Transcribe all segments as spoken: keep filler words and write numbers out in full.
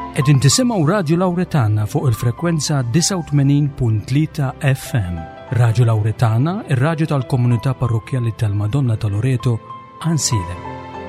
Qegħdin tisimgħu Radio Lawretana fuq il-frekwenza tisa' u tmenin punt tlieta F M. Radio Lawretana, ir-radju tal-Komunità Parrokjali tal-Madonna ta' Loreto, Ansile.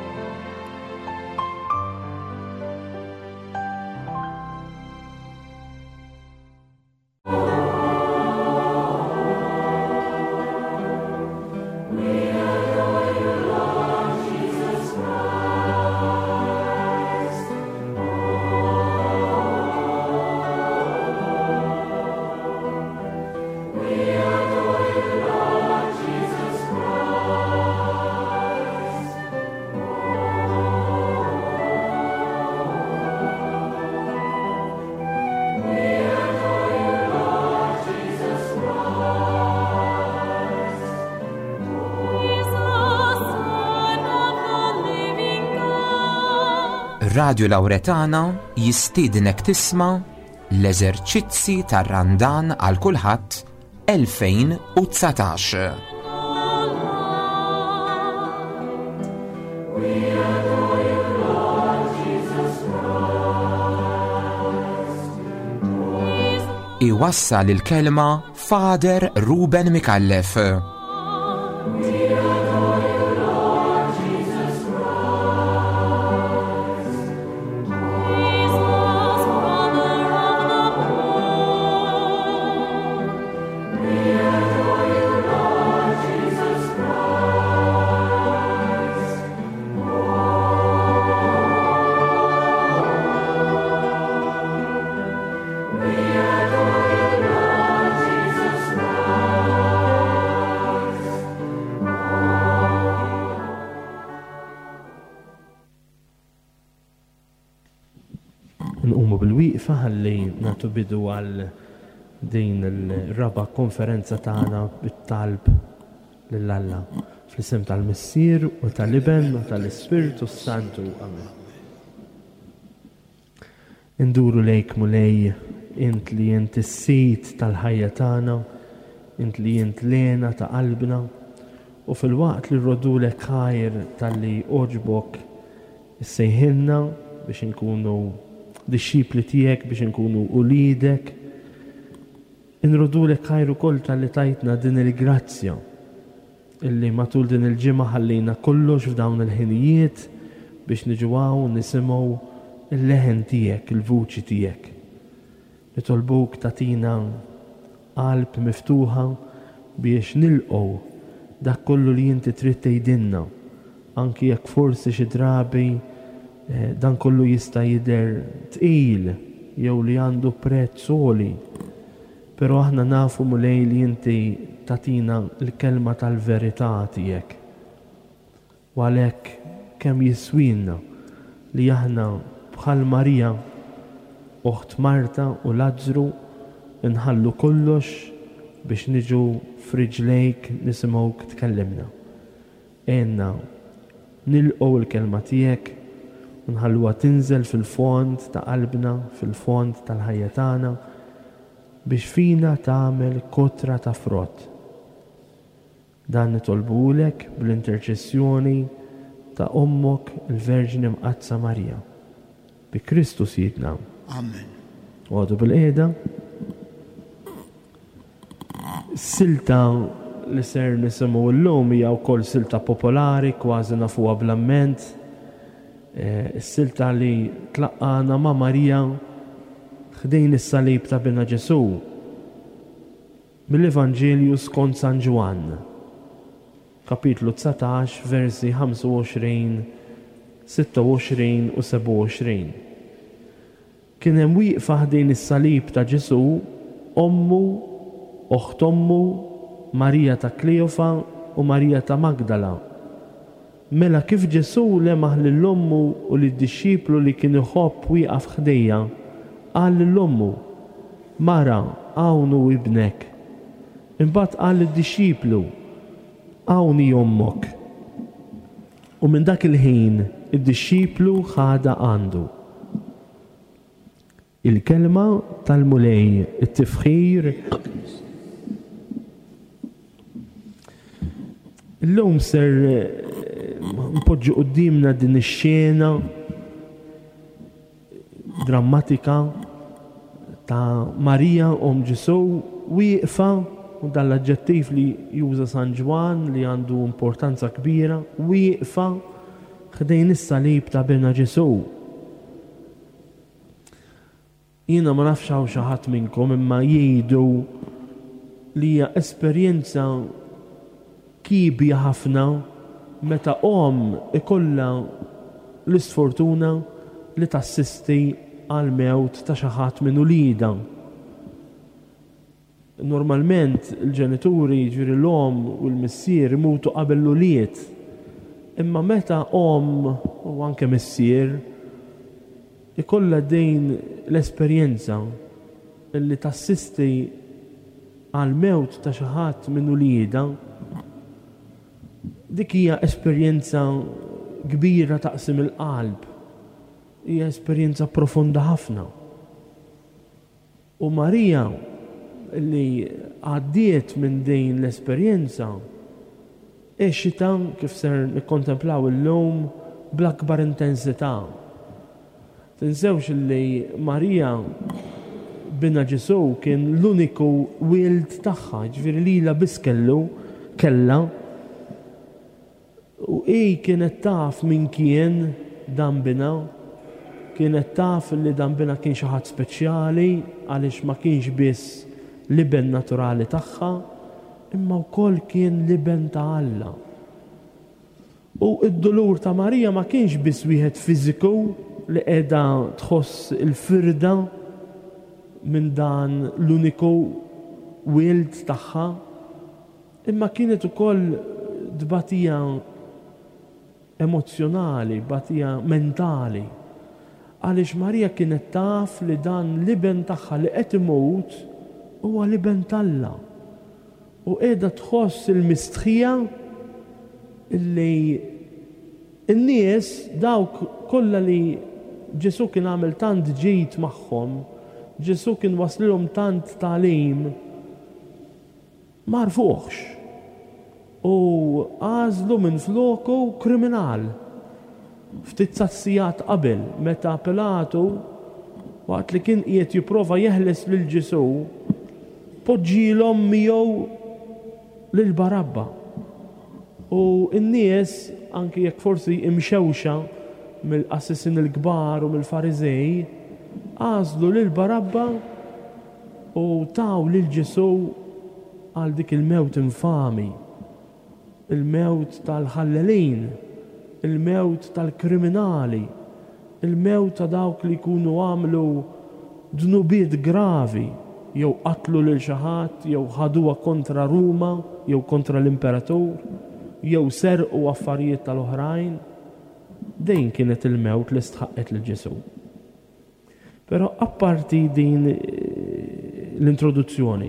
Radio Lawretana jistiednek tisma' l-eżerċizzi tar-Randan għal kulħadd elfejn u tsatax. Iwassal il-kelma Fader Ruben Mikallef. Nqumu bil-wieqfa ħalli nagħtu bidu għal din il-raba' konferenza tagħna bit-talb lil Alla fl-isem tal-Missier u tal-Iben u tal-Ispiritu Santu. Amen. Induru lejk mulej, int li int is-sit tal-ħajja tagħna, int li int lena ta' qalbna, u fil-waqt li rrodulek ħajr tal-li oġbok issejħilna biex inkunu disċipli tiegħek, biex inkunu ulidek, inrodulek ħajr ukoll tal-li tajtna din il-grazzja illi matul din il-ġimgħa ħallina kollox f'dawn il-ħinijiet biex niġwaw nisimgħu il-leħen tiegħek, il-vuċi tiegħek. Nitolbuk tatina qalb miftuħa biex nilqgħu dak kollu li inti trid tgħidilna, anki jekk forsi xi drabi dan kollu jista' jidher tqil jew li għandu prezz għoli, però aħna nafu mulej li inti tatina l-kelma tal-verità tiegħek. U għalhekk kemm jiswilna li aħna bħal Marija, uħt Marta u Lażru inħallu kollox biex niġu f'riġlejk nisimgħuk tkellimna. Għenna nilqgħu l-kelma tiegħek, nħalluha tinżel fil-fond ta' qalbna, fil-fond tal-ħajja tagħna biex fina tagħmel kotra ta' frott. Dan nitolbulek bl-interċessjoni ta' Ommok il-Verġini Mqazza Marija. Bi Kristu Sidna. Amen. Għodu bil-qiegħda. Silta li ser nisimgħu llum hija wkoll silta popolari, kważi nafuha bl-amment. Is-silta li tlaqqana ma' Marija ħdejn is-salib ta' Bina Ġesu mill-Evanġelju skont San Ġwan, kapitlu tsatax, versi ħamsa u għoxrin, sitta u għoxrin u seba' u għoxrin. Kien hemm wieqfa ħdejn is-salib ta' Ġesu ommu, oħt ommu, Marija ta' Kleofa u Marija ta' Magdala. Mela kif Ġesu lemaħ lill-ommu u lid-disċiplu li kien iħobb wieqaf ħdejja, qal lill-ommu: Mara, hawn hu ibnek. Imbagħad qal lid-disċiplu: hawn hi ommok. U minn dak il-ħin id-disċiplu ħada għandu. Il-kelma tal-mulej, it-tifħir. Illum ser npoġġu qudiemna din ix-xena drammatika ta' Marija Om Ġesu wieqfa, u dan l-aġġettiv li juża San Ġwan li għandu importanza kbira, wieqfa ħdejn is-salib ta' Bina Ġesu. Jiena ma nafx hawn xi ħadd minnkom imma jgħidu li hija esperjenza kibja ħafna meta om ikollha l-isfortuna li tassisti għal mewt ta' xi ħadd minn ulida. Normalment il-ġenituri ġifieri l-om u l-missier imutu qabel l-uliet. Imma meta om u anke missier ikollha din l-esperjenza li tassisti għal mewt ta' xi ħadd minn ulieda, dik hija esperjenza kbira taqsim il-qalb. Hija esperjenza profonda ħafna. U Marija li għaddiet minn din l-esperjenza eċita kif ser nikkontemplaw illum bl-akbar intensità. Tinsewx li Marija Bina Ġesu kien l-uniku wild tagħha, ġifieri lilha biss kellu kellha, u hi kienet taf min kien dan Bina, kienet taf li dan Bina kien xi ħadd speċjali għaliex ma kienx biss liben naturali tagħha, imma wkoll kien liben ta' Alla. U d-dolur ta' Marija ma kienx biss wieħed fiżiku li qiegħda tħoss il-firda minn dan l-uniku wild tagħha, imma kienet ukoll dbatija emozjonali, batija mentali. Għaliex Marija kienet taf li dan liben tagħha li qed imut huwa liben talla. U qiegħda tħoss il-mistħija illi n-nies dawk kollha li Ġesu kien għamel tant ġid magħhom, Ġesu kien waslilhom tant tagħlim, ma rfuħx. U għażlu minn floku kriminal. Ftit sassijat qabel, meta Pilatu waqt li kien qiegħed jipprova jeħles lil Ġesu, poġġilhom miegħu lil Barabba. U n-nies anke jekk forsi imxewxa mill-qassisin il-kbar u mill-Farizej, għażlu lil Barabba u taw lil Ġesu għal dik il-mewt infami, il-mewt tal-ħallelin, il-mewt tal-kriminali, il-mewt ta' dawk li jkunu għamlu dnubiet gravi, jew qatlu lil xi ħadd, jew ħaduha kontra Ruma, jew kontra l-Imperatur, jew serqu affarijiet tal-oħrajn. Dejn kienet il-mewt li stħaqqet lil Ġesu. Però apparti din l-introduzzjoni,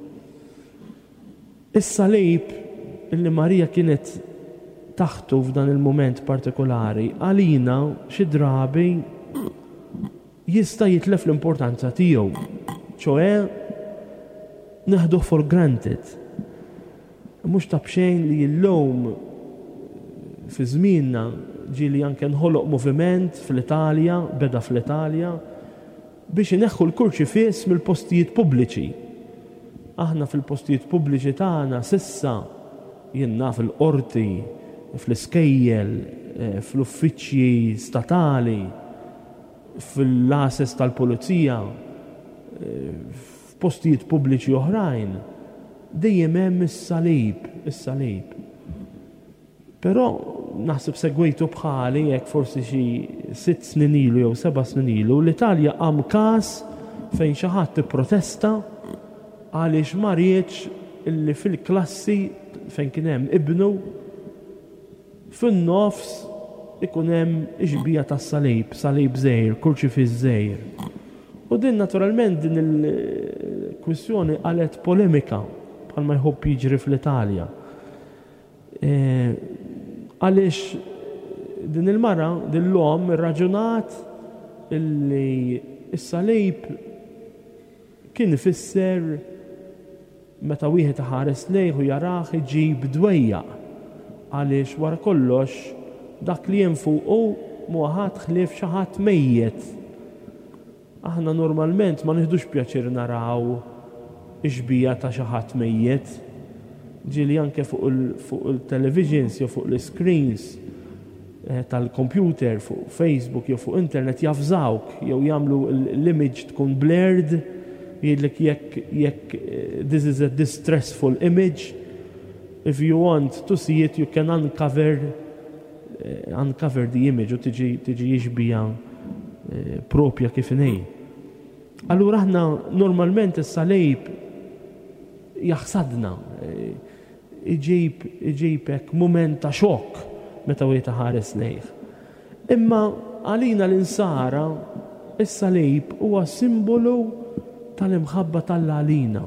is-salib illi Marija kienet taħtu f'dan il-moment partikolari, għalina xi drabi jista' jitlef l-importanza tiegħu, ċoe neħduh for granted. Mhux ta' bxejn li llum fi żmienna ġieli anke nħoloq moviment fl-Italja, beda fl-Italja, biex ineħħu l-kurċifiss mill-postijiet pubbliċi. Aħna fil-postijiet pubbliċi tagħna sissa jien naf il-qorti, fl-iskejjel, fl-uffiċċji statali, fil-lases tal-pulizija, f'postijiet pubbliċi oħrajn, dejjem hemm is-salib, is-salib. Però naħseb segwejtu bħali jekk forsi xi sitt snin ilu jew seba' snin ilu, l-Italja qam każ fejn xi ħadd tipprotesta għaliex ma rridx illi fil-klassi fejn kien hemm ibnu fin-nofs ikun hemm iġbija tas-salib, salib żgħir, kurċifiż żgħir. U din naturalment din il-kwistjoni qalet polemika bħalma jħobb jiġri fl-Italja. Għaliex din il-mara, din l-om irraġunat illi is-salib kien ifisser meta wieħed iħares lejh u jarah iġib dwejjaq, għaliex wara kollox dak li hemm fuqu mhu ħadd ħlief xi ħadd mejjed. aħna normalment ma nieħdux pjaċir naraw ixbija ta' xi ħadd mejjed. Ġieli anke fuq il-televisions jew fuq l-screens tal-computer, fuq Facebook jew fuq internet jafżawk jew jagħmlu l-image tkun blurred, jgħidlek jekk jekk this is a distressful image, if you want to see it you can uncover uh, uncover the image u tiġi tiġi jiġbija uh, propja kif inhi. Allura aħna normalment is-salib jaħsadna, iġib iġibek mument ta' xokk meta wieħed ħares lejh. Imma għalina l-insara is-salib huwa simbolu tal-imħabba tal-għalina.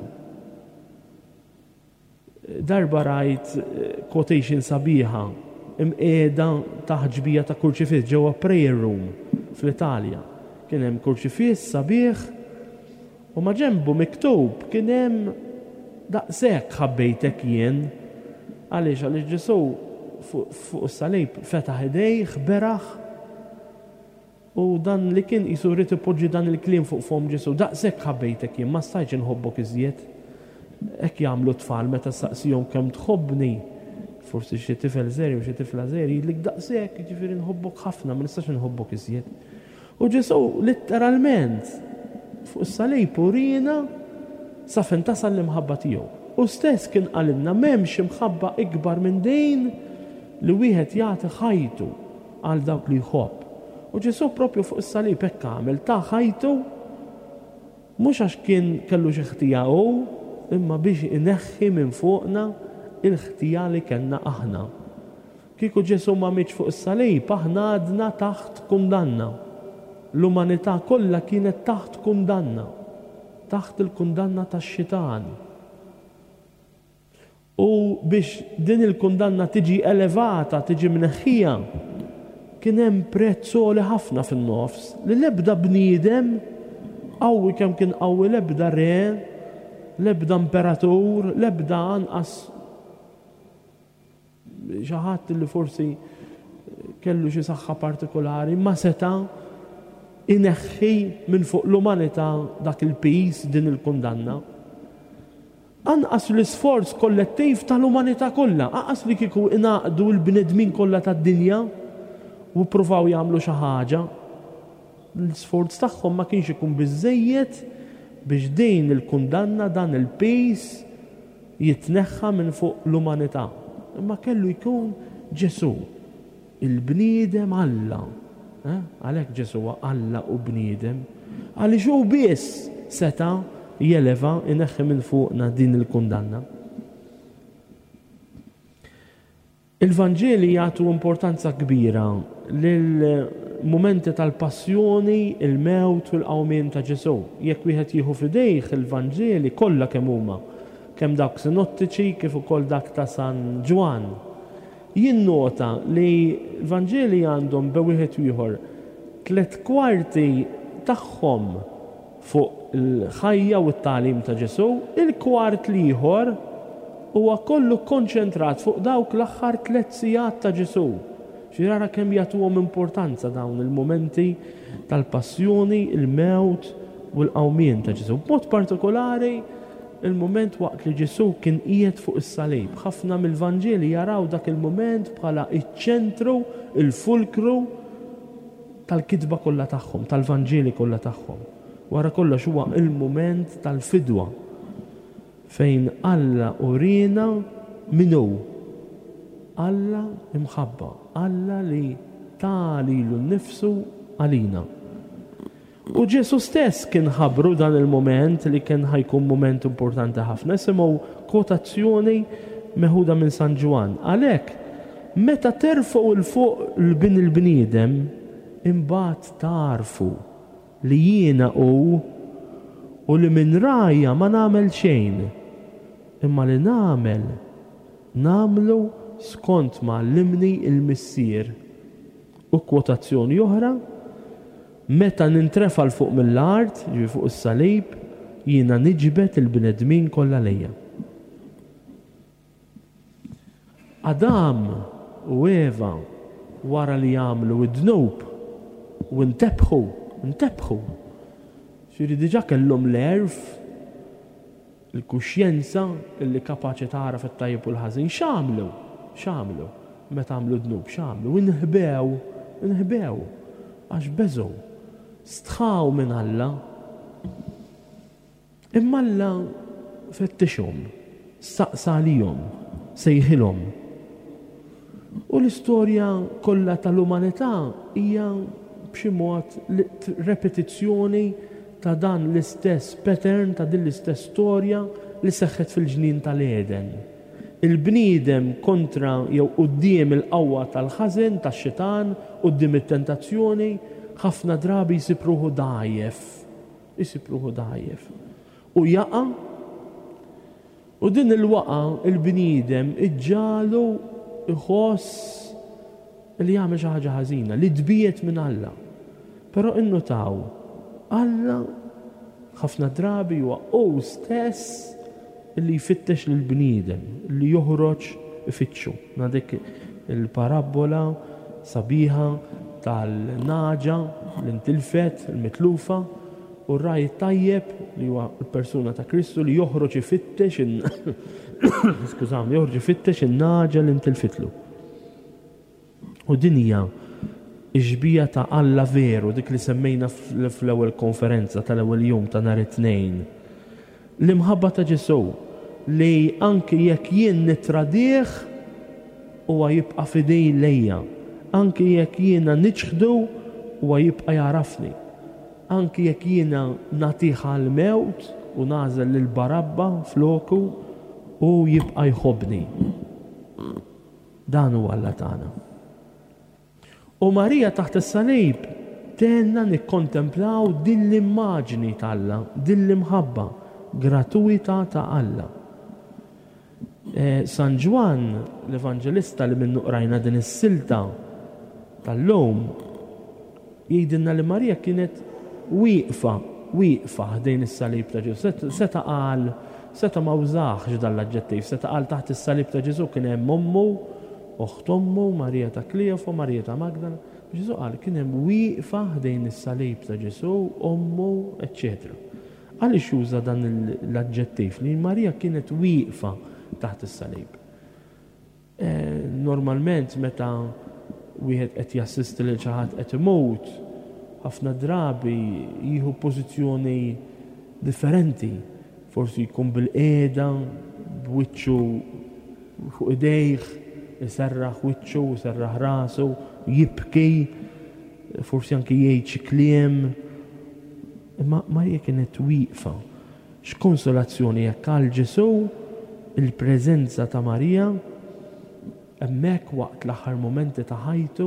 Darba rajt quotation sabiħa imqiegħda taħt ġbija ta' kurċifiss ġewwa prayer room fl-Italja. Kien hemm kurċifiss sabiħ u ma' ġenbu miktub kien hemm daqshekk ħabbejtek jien għaliex għaliex Ġesu fuq is-salib fetaħ idejh beraħ u dan li kien qisu rid ipoġġi dan il-kliem fuq fom Ġesu daqshekk ħabbejtek jien ma stajtx inħobbok iżjed. Hekk jagħmlu tfal meta saqsihom kemm tħobbni. Forsi xi tifel żeri u xi tifla żeri jgħidlek daqshekk jiġifieri nħobbok ħafna ma nistax inħobbok iżjed. U Ġesu litteralment fuq is-salib urina sa fejn tasal l-imħabba tiegħu. U stess kien qalilna m'hemmx imħabba ikbar minn din li wieħed jagħti ħajtu għal dawk li jħobb. U Ġesu proprju fuq is-salib hekk għamel ta' ħajtu mhux għax kien kellu xi ħtija hu imma biex ineħħi minn fuqna il-ħtija li kellna aħna. Kieku Ġesu ma mitx fuq is-salib aħna għadna taħt kundanna. L-umanità kollha kienet taħt kundanna, taħt il-kundanna tax-xitan. U biex din il-kundanna tiġi elevata, tiġi mneħħija, kien hemm prezz għoli ħafna fin-nofs li l-ebda bniedem qawwi kemm kien qawwi l-ebda re, l-ebda imperatur, l-ebda anqas xi ħadd li forsi kellu xi saħħa partikolari ma seta' ineħħi minn fuq l-umanità dak il-pis din il-kundanna. Anqas l-isforz kollettiv tal-umanità kollha, anqas li kieku inaqdu l-bnedmin kollha tad-dinja u pruvaw jagħmlu xi ħaġa. L-isforz tagħhom ma kienx ikun biżejjed biex din il-kundanna dan il-pis jitneħħa minn fuq l-umanità. Imma kellu jkun Ġesu, il-bniedem Alla. Għalhekk Ġesu Alla u bniedem. Għaliex hu biss seta' jeleva ineħħi minn fuqna din il-kundanna. Il-Vanġeli jagħtu importanza kbira lill-mumenti tal-passjoni, il-mewt u l-qawmien ta' Ġesu. Jekk wieħed jieħu f'idejh il-Vanġeli kollha kemm huma, kemm dak sinottiċi kif ukoll dak ta' San Ġwan. Jinnota li l-Vanġeli għandhom bewieħed ieħor tliet kwarti tagħhom fuq il-ħajja u t-tagħlim ta' Ġesu, il-kwart ieħor huwa kollu konċentrat fuq dawk l-aħħar tliet sigħat ta' Ġesu. Xi rara kemm jagħtuhom importanza dawn il-momenti tal-passjoni, il-mewt u l-qawmien ta' Ġesu. B'mod partikolari il-moment waqt li Ġesu kien qiegħed fuq is-salib. Ħafna mill-Vanġeli jaraw dak il-moment bħala iċ-ċentru, il-fulkru tal-kitba kollha tagħhom, tal-Vanġeli kollha tagħhom. Wara kollox huwa il-moment tal-fidwa fejn Alla urina minnu. Alla imħabba, Alla li talilu nnifsu għalina. U Ġesu stess kien ħabru dan il-moment li kien ħajkun moment importanti ħafna. Isimgħu kwotazzjoni meħuda minn San Ġwan. Għalhekk, meta terfu il-fuq l-bin il-bniedem, imbagħad tarfu li jiena hu u li minn rajja ma nagħmel xejn. Imma li nagħmel nagħmlu skont ma allimni il-missier. U kwotazzjoni oħra, meta nintrefal fuq mill-art, ġi fuq is-salib, jiena niġbed il-bnedmin kollha lejja. Adam u Eva wara li jagħmlu id-dnub u ntebħu, ntebħu. Ġiri diġa kellhom l-erf, il-kuxjenza illi kapaċi tara fit-tajjeb u l-ħażin. X'għamlu? X'għamlu? Meta għamlu dnub, x'għamlu? Inħbew, inħbew, għax beżgħu, stħaw minn Alla. Imma Alla fettixhom, saqsa għalihom, sejħilhom. U l-istorja kollha tal-umanità hija b'xi mod repetizzjoni ta' dan l-istess pattern, ta' din l-istess storja li seħħet fil-ġnien tal-Eden. Il-bniedem kontra jew quddiem il-qawwa tal-ħażen, tax-xitan, quddiem it-tentazzjoni, ħafna drabi jsibruħu dgħajjef, jsibruħu dgħajjef. U jaqa' u din il-waqa' il-bniedem iġġalu iħoss li jagħmel xi ħaġa ħażina, li dbiet minn Alla. Però innotaw, Alla ħafna drabi huwa hu stess li jfittex lill-bniedem, li joħroġ ifittxu. Dik il-parabola sabiħa tal-naġa l-intilfet, il-mitlufa, u r-raj tajjeb li huwa l-persuna ta' Kristu li joħroġ ifittex skużawni, joħroġ ifittex in-naġa li ntilfitlu. U din hija iġbija ta' Alla veru, dik li semmejna fl-ewwel konferenza tal-ewwel jum ta' nhar it-tnejn. L-imħabba ta' Ġesu li anke jekk jien nitradih huwa jibqa' fidej lejja, anke jekk jiena niġħdu huwa jibqa' jarafni, anke jekk jiena nagħtih għall-mewt u nażel lil Barabba floku u jibqa' jħobbni. Dan huwa Alla tagħna. U Marija taħt is-salib tenna nikkontemplaw din l-immaġni tal-Alla, din l-imħabba gratuita ta' Alla. E, San Ġwan, l-Evanġelista li minnu qrajna din is-silta tal-lum, jgħidilna li Marija kienet wieqfa, wieqfa ħdejn is-salib ta' Ġesu. Seta qal, seta ma użaħx dan l-aġġettiv, seta qal taħt is-salib ta' Ġesu kien hemm ommu, uħt ommu, Marija ta' Kleofa, Marija ta' Magdala. Ġesu qal kien hemm wieqfa ħdejn is-salib ta' Ġesu, ommu, eċċetera. Għaliex juża dan l-aġġettiv li Marija kienet wieqfa taħt is-salib. E, normalment meta wieħed qed jassisti lil xi ħadd qed imut, ħafna drabi jieħu pożizzjoni differenti. Forsi jkun bil-qiegħda, b'wiċċu fuq idejh, iserraħ wiċċu, iserraħ rasu, jibki, forsi anke jgħid xi kliem. Imma Marija kienet wieqfa. X'konsolazzjoni jekk għal Ġesu il-preżenza ta' Marija hemmhekk waqt l-aħħar momenti ta' ħajtu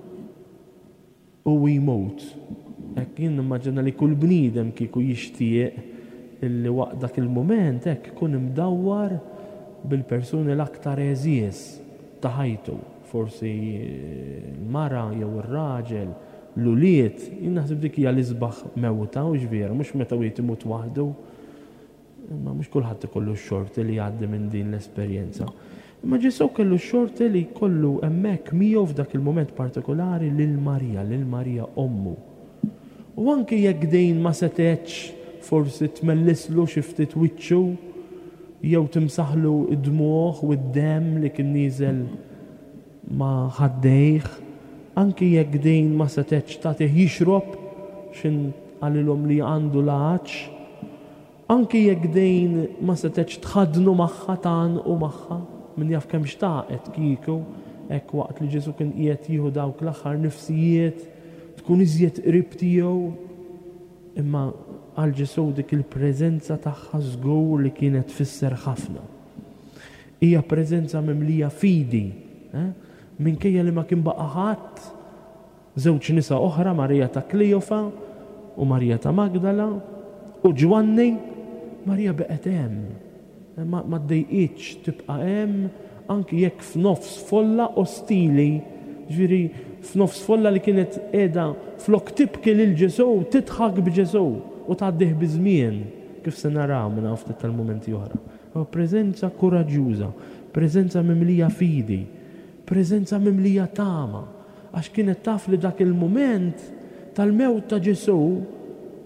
u jmut. Hekk jien nimmaġina li kull bniedem kieku jixtieq illi waqt dak il-mument hekk ikun imdawwar bil-persuni l-aktar eżies ta' ħajtu. Forsi l-mara jew ir-raġel, l-uliet, jien naħseb dik hija l-isbaħ mewta u ġviera, mhux meta wieħed imut waħdu. Imma mhux kulħadd ikollu x-xorti li jgħaddi minn din l-esperjenza. Imma Ġesu kellu x-xorti li jkollu hemmhekk miegħu f'dak il-mument partikolari lil Marija, lil Marija ommu. U anke jekk dejn ma setgħetx forsi tmellislu xi ftit wiċċu jew timsaħlu d-dmuħ u d-demm li kien nieżel ma' ħaddejh, anke jekk dejn ma setgħetx tagħtih jixrob x'in għalilhom li għandu l-għaġġ, anke jekk dejn ma setgħetx tħaddnu magħha tagħnqu magħha min jaf kemm xtaqet kieku, hekk waqt li Ġesu kien qiegħed jieħu dawk l-aħħar nifsijiet, tkun iżjed qrib tiegħu, imma għal Ġesu dik il-preżenza tagħha żgur li kienet tfisser ħafna. Hija preżenza mimlija fidi, eh? Minkejja li ma kien baqa' ħadd, żewġ nisa oħra, Marija ta' Kleofa u Marija ta' Magdala u Ġwanni, Marija beqgħet hemm. Ma, ma ddejqitx tibqa' hemm anki jekk f'nofs folla ostili, ġifieri f'nofs folla li kienet qiegħda flok tibki lil Ġesu, titħak b'Ġesu u tgħaddih biżmien kif se naraw minn hawn ftit tal-mumenti oħra. Preżenza kuraġġjuża, preżenza mimlija fidi, preżenza mimlija tama, għax kienet taf li dak il-mument tal-mewt ta' Ġesu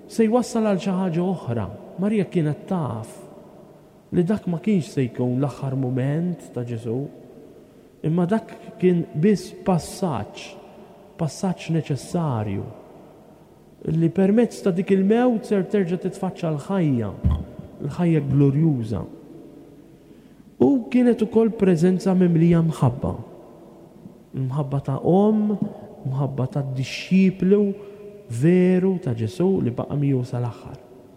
se jwassal għal xi ħaġa oħra. Marija kienet taf li dak ma kienx se jkun l-aħħar mument ta' Ġesu, imma dak kien biss passaġġ, passaġġ neċessarju li permezz ta' dik il-mewt ser terġa' titfaċċa l-ħajja, l-ħajja glorjuża. U kienet ukoll preżenza mimlija mħabba. Mħabba ta' om, mħabba ta' disċiplu veru ta' Ġesu li baqa' miegħu sal-aħħar.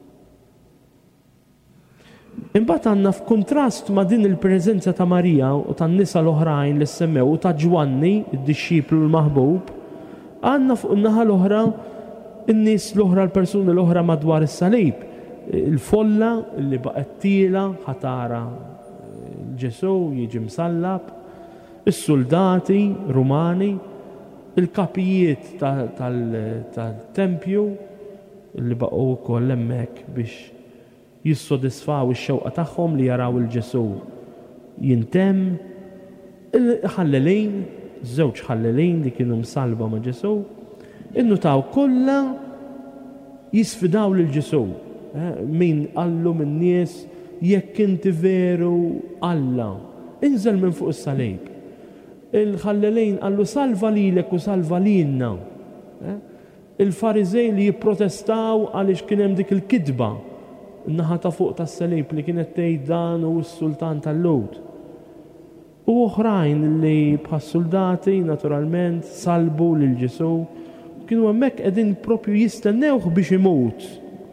Imbagħad għandna f'kuntrast ma' din il-preżenza ta' Marija u tan-nisa l-oħrajn li semmew u ta' Ġwanni, id-disċiplu l-maħbub, għandna fuq in-naħa l-oħra in-nies l-oħra l-persuni l-oħra madwar is-salib. Il-folla li baqgħet tiela ħatara Ġesu jiġi msallab, is-soldati Rumani, il-kapijiet tal-tempju li baqgħu wkoll hemmhekk biex jissodisfaw ix-xewqa tagħhom li jaraw il-Ġesu jintemm, il-ħallelin, żewġ ħallelin li kienu msalba ma' Ġesu, innutaw kollha jisfidaw lil Ġesu. Min qallu min-nies jekk inti veru Alla, inżel minn fuq is-salib. Il-ħallelejn qallu salva lilek u salva lilna. Il-Farizej li jipprotestaw għaliex kien hemm dik il-kidba naħa ta' fuq tas-salib li kienet tgħid dan u s-sultan tal-Lud. U oħrajn li bħas-soldati naturalment salbu lil Ġesu kienu hemmhekk qegħdin propju jistennewh biex imut.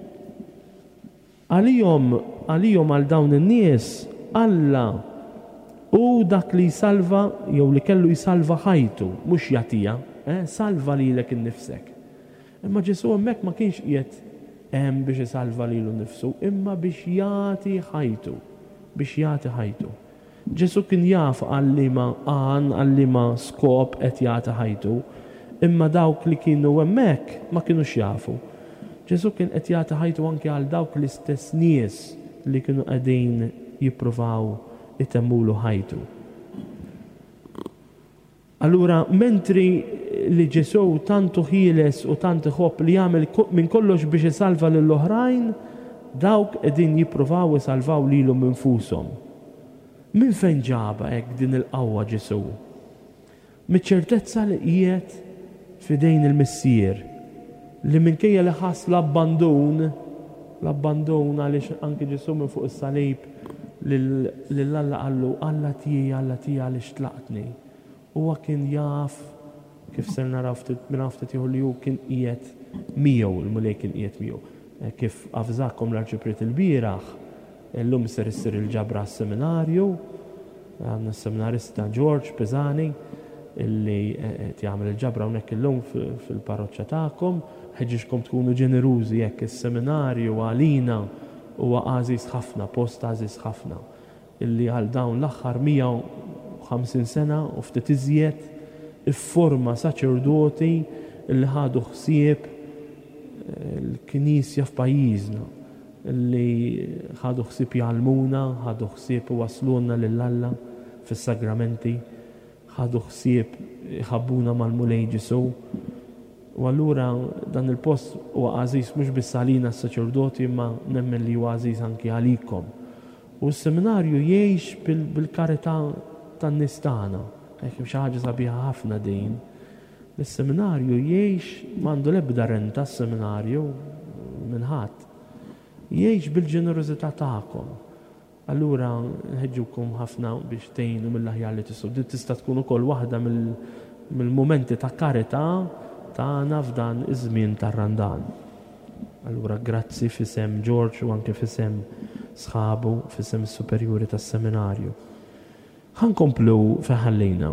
Għalihom għalihom għal dawn in-nies Alla u dak li jsalva jew li kellu jsalva ħajtu mhux jagħtiha, eh? Salva lilek innifsek. Imma Ġesu hemmhekk ma kienx qiegħed hemm biex isalva lilu nnifsu, imma biex jagħti ħajtu, biex jagħti ħajtu. Ġesu kien jaf għallima għan, għallima skop qed jagħti ħajtu, imma dawk li kienu hemmhekk ma kienux jafu. Ġesu kien qed jagħti ħajtu anke għal dawk l-istess nies li kienu qegħdin jippruvaw itemmulu ħajtu. Allura, mentri li Ġesu tantu ħieles u tantu ħobb li jagħmel minn kollox biex isalva lill-oħrajn, dawk qegħdin jippruvaw isalvaw lilhom infushom. Min fejn ġaba hekk din il-qawwa Ġesu? Miċ-ċertezza li qiegħed f'idejn il-Missier li minkejja li ħass l-abbandun, l-abbandun għaliex anke Ġesu minn fuq is-salib lill-Alla qallu Alla tiegħi, Alla tiegħi għaliex tlaqtni. Huwa kien jaf kif ser naraw ftit minn ftit ieħor li hu kien qiegħed miegħu, il-mulej kien qiegħed miegħu. Kif afżakom l-arċipriet il-bieraħ, illum ser issir il-ġabra s-seminarju, għandna s-seminarista George Pisani illi qed jagħmel il-ġabra hawnhekk illum fil-parroċċja tagħkom, ħeġġixkom tkunu ġenerużi jekk is-seminarju għalina huwa għażiż ħafna, post għażiż ħafna, illi għal dawn l-aħħar mija u ħamsin sena u ftit iżjed ifforma saċerdoti illi ħadu ħsieb l-Knisja f'pajjiżna, illi ħadu ħsieb jgħallmuna, ħadu ħsieb wasluna lill-Alla fis-sagramenti, ħadu ħsieb ħabbuna mal-mulej Ġesu. U allura dan il-post huwa għażiż mhux biss għalina s-saċerdoti imma nemmen li huwa għażiż anke għalikom. U s-seminarju jgħix bil-karità tan-nies tagħna. Hekk xi ħaġa sabiħa ħafna din. Is-seminarju jgħix m'għandu l-ebda renta s-seminarju minn ħadd. Jgħix bil-ġenerożità tagħkom. Allura nħeġġukom ħafna biex tgħinu mill-aħjar li tistgħu. Din tista' tkun ukoll waħda mill-mumenti ta' karità tagħna f'dan iż-żmien tar-Randan. Allura grazzi fisem George u anke fisem sħabu fisem is-superjuri tas-seminarju. Ħankomplu feħallejna.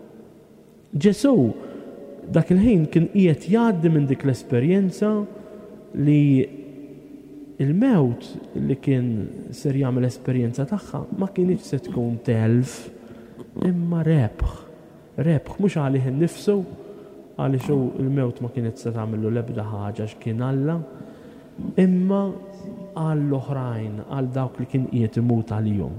Ġesu dak il-ħin kien qiegħed jgħaddi minn dik l-esperjenza li il-mewt li kien ser jagħmel esperjenza tagħha ma kienx se tkun telf imma rebħ. Rebħ mhux għalih innifsu għaliex hu il-mewt ma kienet se tagħmillu l-ebda ħaġa x'kien Alla, imma għall-oħrajn, għal dawk li kien qiegħed imut għalihom.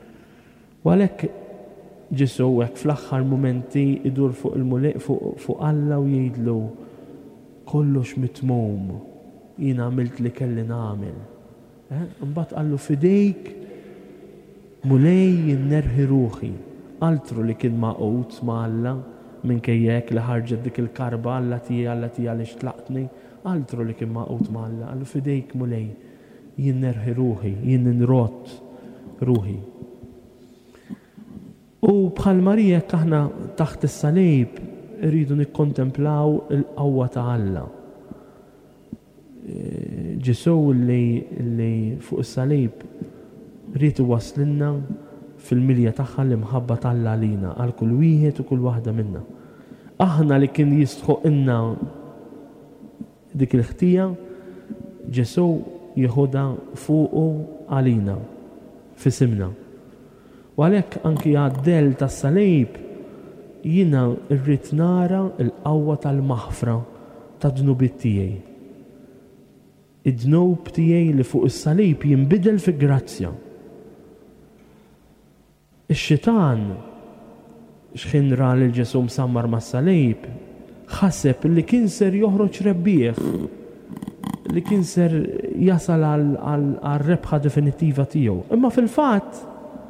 U għalhekk Ġesu hekk fl-aħħar mumenti idur fuq il-mulej fuq Alla u jgħidlu kollox mitmum, jien għamilt li kelli nagħmel. Imbagħad qallu fidejk mulej jinnerħi ruħi. Altru li kien maqut ma' Alla minkejjek li ħarġet dik il-karba Alla tija Alla tija li xtlaqtni, altru li kien maqut ma' Alla. Qallu fidejk mulej jinnerħi ruħi, jien nrot ruħi. U bħal Marija aħna taħt is-salib rridu nikkontemplaw il-qawwa ta' Alla. Ġesu li fuq is-salib rridu waslinna fil-milja tagħha li mħabba Alla għalina għal kull wieħed u kull waħda minna. Aħna li kien jistħoq inna dik il-ħtija, Ġesu jieħodha fuqu għalina fisimna. U għalhekk anki għad-del tas-salib jiena rrid nara l-qawwa tal-maħfra ta' dnubiet tiegħi. Id-dnub tiegħi li fuq is-salib jinbidel fi grazzja. Ix-xitan x'kien ra lil Ġesu msammar mas-salib ħaseb li kien ser joħroġ rebbieħ, li kien ser jasal għal-rebħa definitiva tiegħu. Imma fil-fatt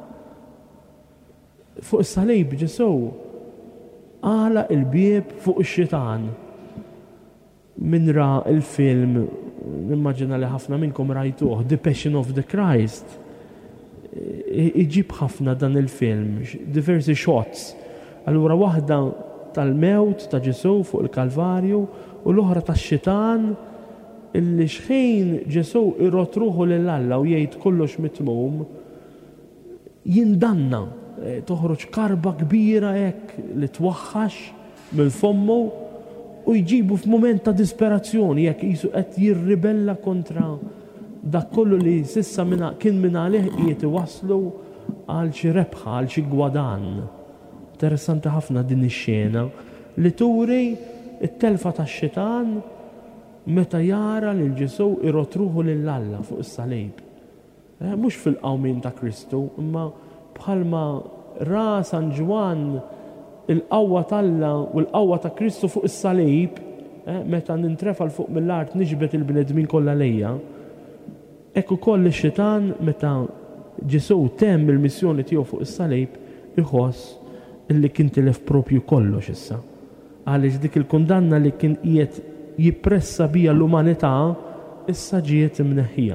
fuq is-salib Ġesu għala il-bieb fuq ix-xitan. Min ra il-film, nimmaġina li ħafna minnkom rajtuh, The Passion of the Christ, iġib ħafna dan il-film, diversi shots. Allura waħda tal-mewt ta' Ġesu fuq il-Kalvarju u l-oħra tax-xitan illi xejn Ġesu irrot ruħu lil Alla u jgħid kollox mitmum, jindanna, toħroġ karba kbira hekk li twaħħax mill-fommu u jġibu f'mument ta' disperazzjoni jekk qisu qed jirribella kontra dak kollu li sissa minna kien minn għalih qiegħed iwasslu għal xi rebħa, għal xi gwadan. Interessanti ħafna din ix-xena li turi it-telfa tax-xitan meta jara lil Ġesu irrot ruħu lil Alla fuq is-salib. Mhux fil-qawmin ta' Kristu, imma bħalma ra San Ġwan il-qawwa t'Alla u l-qawwa ta' Kristu fuq is-salib, meta nintrefal fuq mill-art niġbed il-bnedmin kollha lejja, hekk ukoll ix-xitan meta Ġesu temm il-missjoni tiegħu fuq is-salib iħoss illi kien tilef propju kollox issa. Għaliex dik il-kundanna li kien qiegħed jippressa bija l-umanità issa ġiet imneħħija.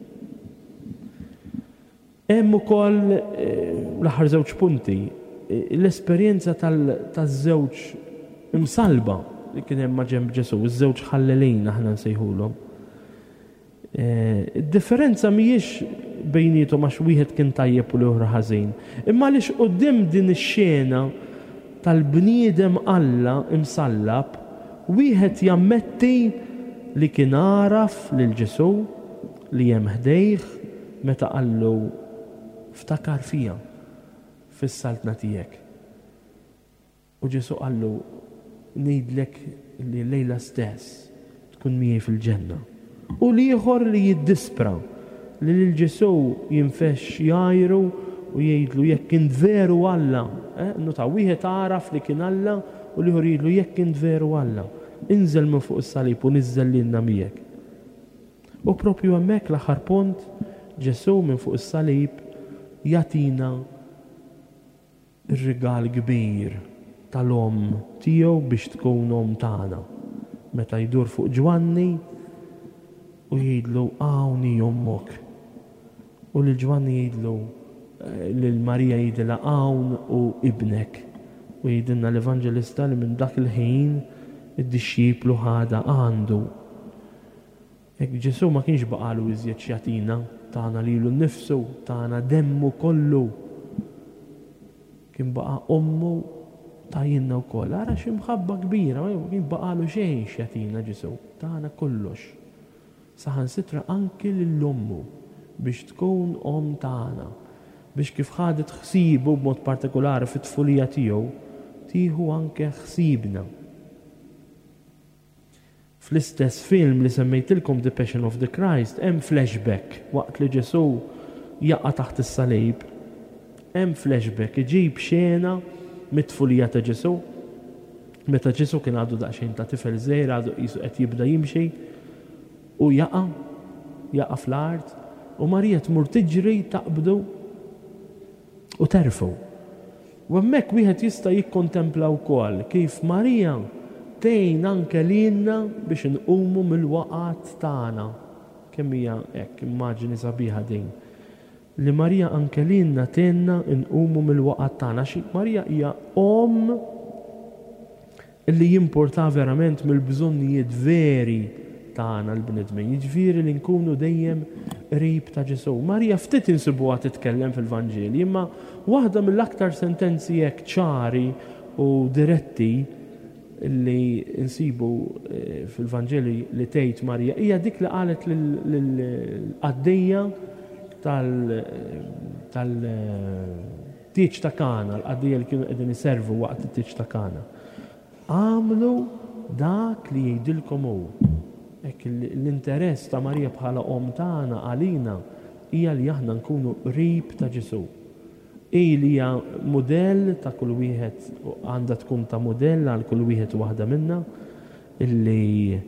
Hemm ukoll l-aħħar żewġ punti, l-esperjenza taż-żewġ imsalba li kien hemm ma' ġenb Ġesu, iż-żewġ ħallelejn aħna nsejħulhom. Id-differenza mhijiex bejnietom għax wieħed kien tajjeb u l-oħra ħażin, imma għaliex quddiem din ix-xena tal-bniedem Alla imsallab, wieħed jammetti li kien għaraf lil Ġesu li hemm ħdejh meta qallu ftakar fija fis-saltna tiegħek. U Ġesu qallu ngħidlek li lejla stess tkun miegħi fil-ġenna. U l-ieħor li jiddispra li lil Ġesu jinfex jajru u jgħidlu jekk kien veru Alla. Nota wieħed għaraf li kien Alla u l-ieħor jgħidlu jekk kien veru Alla. Inżel minn fuq is-salib u niżżel lilna miegħek. U propju hemmhekk l-aħħar punt Ġesu minn fuq is-salib jagħtina ir-rigal kbir tal-om tiegħu biex tkun om tagħna. Meta jdur fuq Ġwanni u jgħidlu għawni jommok. U l-Ġwanni jgħidlu l-Marija jgħidilha hawn u ibnek. U jgħidilna l-Evanġelista li minn dak il-ħin id-disċiplu ħada għandu. Hekk Ġesu ma kienx baqalu iżjed xjatina tagħna lilu nnifsu, tagħna demmu kollu. Kien baqa' ommu tajjinna wkoll. Ara xi mħabba kbira, ma kien baqalu xejn xjatina Ġesu, tagħna kollox. Saħansitra anki lill-ommu biex tkun om tagħna, biex kif ħadet ħsibu b'mod partikolari fit-tfulija tiegħu, tieħu anke ħsiebna. Fl-istess film li semmejtilkom The Passion of the Christ, hemm flashback waqt li Ġesu jaqa' taħt is-salib. Hemm flashback iġib xena mit-tfulija ta' Ġesu. Meta Ġesu kien għadu daqsxejn ta' tifel żgħir, għadu qisu qed jibda jimxi, u jaqa' jaqa' fl-art u Marija tmur tiġri taqbdu u terfu. U hemmhekk wieħed jista' jikkontempla wkoll kif Marija tgħin anke lilna biex inqumu mill-waqgħat tagħna. Kemm hija hekk immaġini sabiħa din. Li Marija anke lilna tenna nqumu mill-waqgħat tagħna. Xi Marija hija om li jimporta verament mill-bżonnijiet veri tagħna l-bnedmin. Jiġifieri li nkunu dejjem qrib ta' Ġesu. Marija ftit insibuha titkellem fil-Vanġeli, imma waħda mill-aktar sentenzi hekk ċari u diretti li insibu fil-Vanġeli li tgħid Marija hija dik li qalet lill-qaddejja tal-tieġ ta' Kana, l-qaddejja li kienu qegħdin iservu waqt it-tieġ ta' Kana. Għamlu dak li jgħidilkom hu. Hekk l-interess ta' Marija bħala om tagħna għalina hija li aħna nkunu qrib ta' Ġesu. Hi li hija mudell ta' kull wieħed, għandha tkun ta' mudell għal kull wieħed waħda minna illi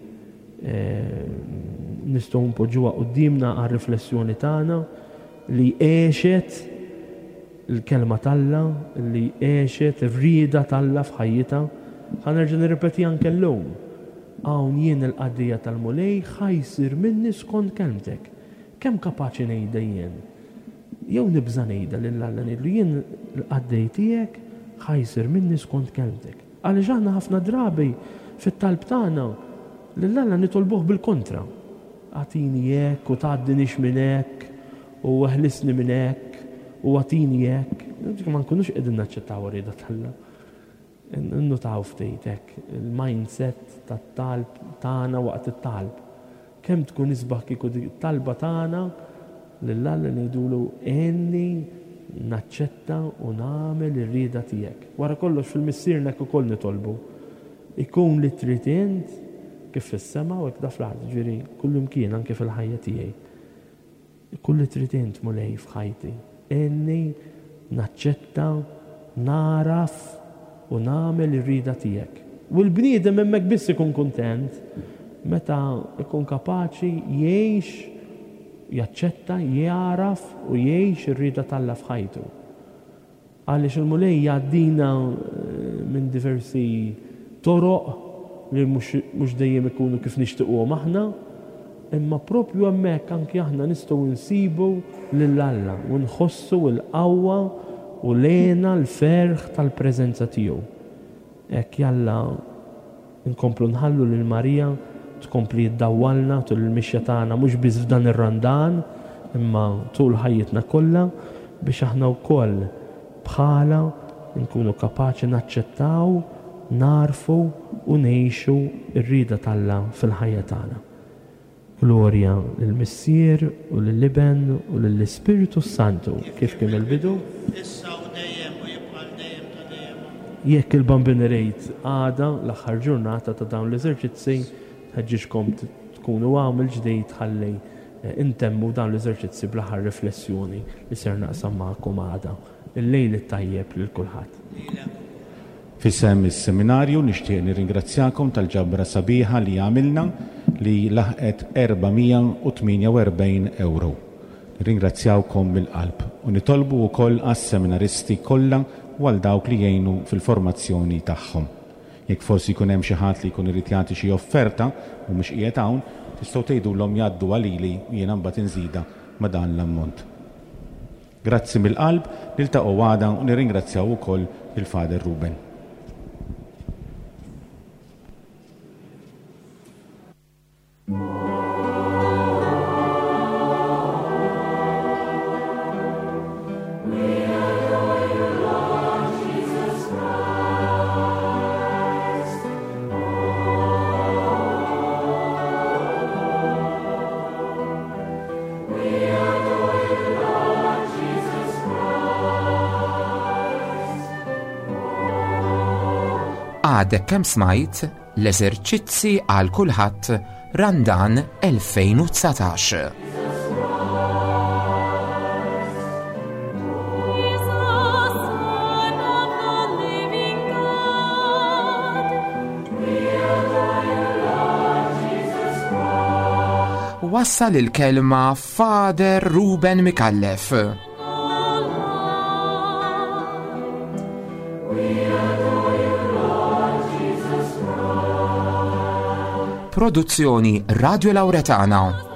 nistgħu npoġġuha qudiemna għal riflessjoni tagħna li għexet il-kelma talla, li għexet ir-rieda talla f'ħajjitha. Ħanerġa' nirrepeti anke llum. Hawn jien il-qaddija tal-mulej ħajsir minni skont kelmtek. Kemm kapaċi ngħidha jien? Jew nibża ngħidha lill-Alla ngħidlu jien l-qaddej tiegħek ħajsir minni skont kelmtek. Għaliex aħna ħafna drabi fit-talb tagħna lill-Alla nitolbuh bil-kontra. Għatini hekk u tgħaddinix minn hekk u waħlisni minn hekk u għatini hekk. Ma nkunux qegħdin naċċettaw rieda tal-Alla. Innutaw ftit hekk il-mindset tat-talb tagħna waqt it-talb. Kemm tkun isbaħ kieku it-talba tagħna lill-Alla ngħidulu għenni naċċetta u nagħmel ir-rieda tiegħek. Wara kollox fil-missierna hekk ukoll nitolbu. Ikun li trid int kif fis-sema u hekk da fl-ard, ġifieri kull imkien anke fil-ħajja tiegħi. Kull li trid int mulej f'ħajti. Għenni naċċetta, naraf u nagħmel ir-rieda tiegħek. U l-bniedem hemmhekk biss ikun kuntent meta ikun kapaċi jgħix, jaċċetta, jaraf u jgħix ir-rieda talla f'ħajtu. Għaliex il-mulej jgħaddina minn diversi toroq li mhux dejjem ikunu kif nixtiequhom aħna, imma propju hemmhekk anke aħna nistgħu nsibu lill-Alla u nħossu l-qawwa u lena l-ferħ tal-preżenza tiegħu. Hekk jalla nkomplu nħallu lil Marija tkompli ddawwalna tul il-mixja tagħna mhux biss f'dan ir-randan imma tul ħajjitna kollha biex aħna wkoll bħala nkunu kapaċi naċċettaw, narfu u ngħixu r-rieda talla fil-ħajja tagħna. Glorja lill-Missier u lill-Iben u lill-Ispiritu Santu kif kien il-bidu. Jekk il-bambinerejt għada l-aħħar ġurnata ta' dawn l-eżerċizzi ħeġġixkom tkunu għamil ġdejt ħalli intemmu dawn l-eżerċizzi bl-aħħar riflessjoni li ser naqsam magħkom għada. Il-lejl it-tajjeb lil kulħadd. Fissem is-seminarju nixtieq nirringrazzjakom tal-ġabra sabiħa li għamilna li laħqet erba'mija u tminja u erbgħin euro. Nirringrazzjawkom mill-qalb u nitolbu wkoll għas-seminaristi kollha u għal dawk li jgħinu fil-formazzjoni tagħhom. Jekk forsi jkun hemm xi ħadd li jkun irid jagħti xi offerta u mhux qiegħed hawn, tistgħu tgħidulhom jgħaddu għalili jiena mbagħad inżida ma' dan l-ammont. Grazzi mill-qalb, niltaqgħu għada u nirringrazzjaw ukoll il-Fader Ruben. Għadek kemm smajt l-eżerċizzi għal kulħadd Randan elfejn u tsatax. wassal il-kelma Father Ruben Mikallef. Produzzjoni Radio Lauretana.